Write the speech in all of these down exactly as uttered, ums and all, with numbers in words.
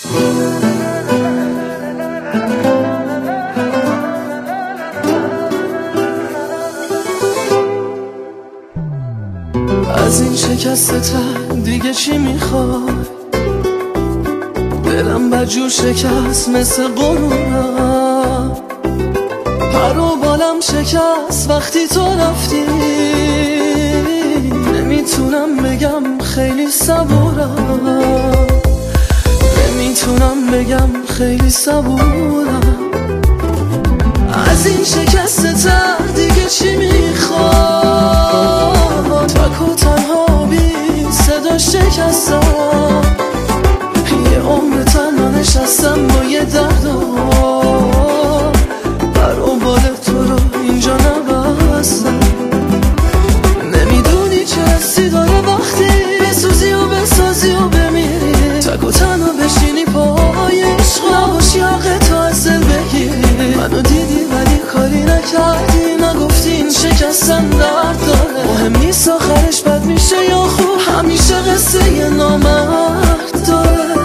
از این شکستت دیگه چی میخوای؟ دلم بدجور شکست مثل قرونم، پر و بالم شکست وقتی تو رفتی. نمیتونم بگم خیلی صبورم، نمیتونم بگم خیلی صبورم. از این شکستت دیگه چی میخوای؟ تک و تنها بی صدا شکستم، یه عمر تنها نشستم با یه درد و پر و بال تو رو اینجا نبستم. نمیدونی چه حسی داره وقتی بسوزی و بسازی و بمیری، تک و تنها بشینی پای عشق، نباشی حق تو از دل بگیری. منو دیدی ولی کاری نکردی، نگفتی این شکستن درد داره. مهم نیست آخرش بد میشه یا خوب، همیشه قصه یه نامرد داره.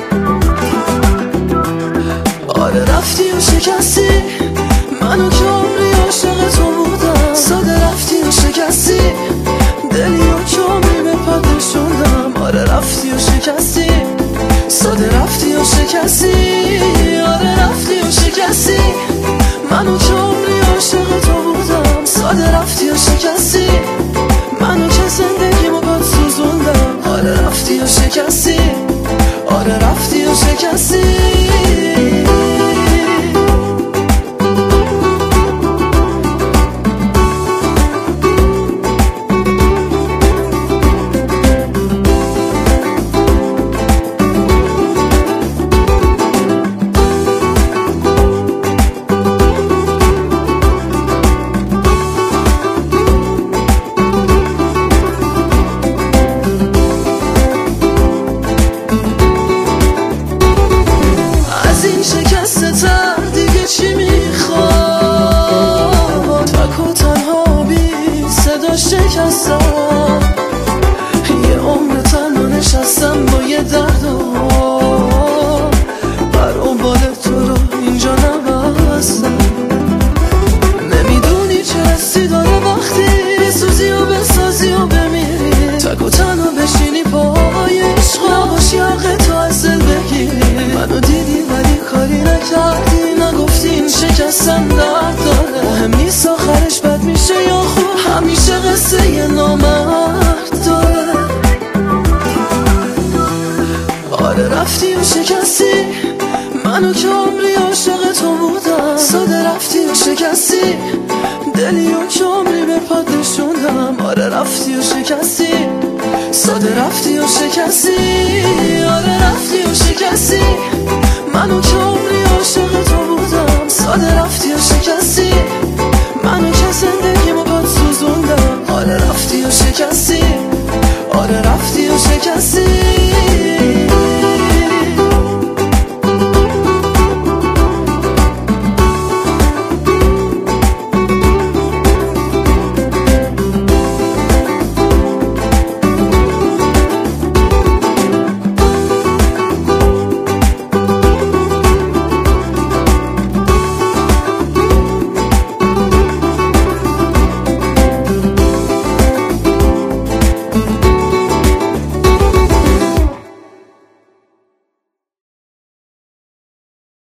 آره رفتی و شکستی منو که عمری عاشق تو بودم. ساده رفتی و شکستی دلی و که عمری به پات نشوندم. آره رفتی و شکستی، ساده رفتی و شکستی. آره رفتی و شکستی منو که عمری عاشق تو بودم. ساده رفتی و شکستی منو که زندگیمو باد سوزوندم. آره رفتی و شکستی، آره رفتی و شکستی. دیگه چی میخوای؟ تک و تنها بی صدا شکستم، یه عمر تنها نشستم با یه درد و پر و بال تو رو اینجا نبستم. نمیدونی چه حسی داره وقتی بسوزی و بسازی و بمیری، تک و تنها بشینی پای عشق، نباشی حق تو از دل بگیری. منو دیدی ولی کاری نکردی، نگفتی این شکستن درد داره. مهم نیست آخرش بد میشه یا خوب، همیشه قصه یه نامرد داره. آره رفتی و شکستی منو که عمری عاشق تو بودم. ساده رفتی و شکستی دلی و که عمری به پات نشوندم. آره رفتی و شکستی، ساده رفتی و شکستی. آره رفتی و شکستی منو که عمری عاشق تو بودم. ساده رفتی و شکستی منو که زندگیمو باد سوزوندم. آره رفتی و شکستی، آره رفتی و شکستی.